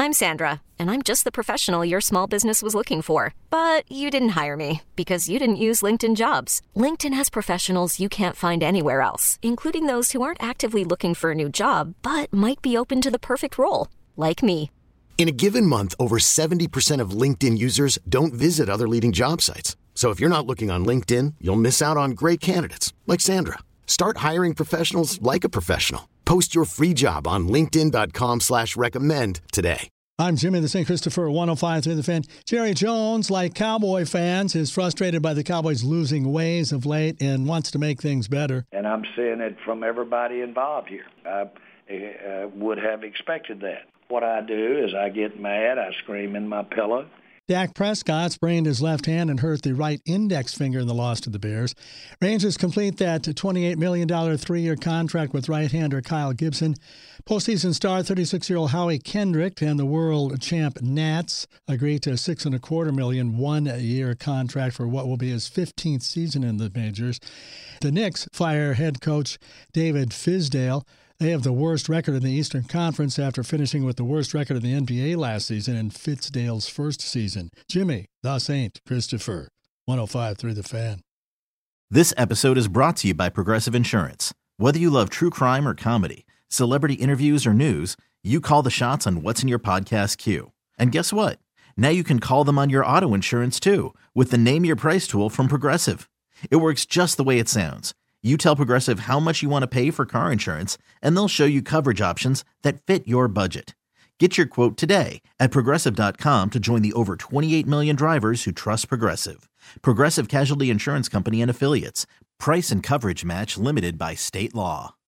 I'm Sandra, and I'm just the professional your small business was looking for. But you didn't hire me because you didn't use LinkedIn Jobs. LinkedIn has professionals you can't find anywhere else, including those who aren't actively looking for a new job, but might be open to the perfect role, like me. In a given month, over 70% of LinkedIn users don't visit other leading job sites. So if you're not looking on LinkedIn, you'll miss out on great candidates like Sandra. Start hiring professionals like a professional. Post your free job on linkedin.com/recommend today. I'm Jimmy the St. Christopher, 105.3 The Fan. Jerry Jones, like Cowboy fans, is frustrated by the Cowboys losing ways of late and wants to make things better. And I'm seeing it from everybody involved here. I would have expected that. What I do is I get mad, I scream in my pillow. Dak Prescott sprained his left hand and hurt the right index finger in the loss to the Bears. Rangers complete that $28 million three-year contract with right-hander Kyle Gibson. Postseason star 36-year-old Howie Kendrick and the world champ Nats agreed to a $6.25 million one-year contract for what will be his 15th season in the majors. The Knicks fire head coach David Fizdale. They have the worst record in the Eastern Conference after finishing with the worst record in the NBA last season in Fizdale's first season. Jimmy, the Saint Christopher, 105.3 The Fan. This episode is brought to you by Progressive Insurance. Whether you love true crime or comedy, celebrity interviews or news, you call the shots on what's in your podcast queue. And guess what? Now you can call them on your auto insurance too with the Name Your Price tool from Progressive. It works just the way it sounds. You tell Progressive how much you want to pay for car insurance, and they'll show you coverage options that fit your budget. Get your quote today at Progressive.com to join the over 28 million drivers who trust Progressive. Progressive Casualty Insurance Company and Affiliates. Price and coverage match limited by state law.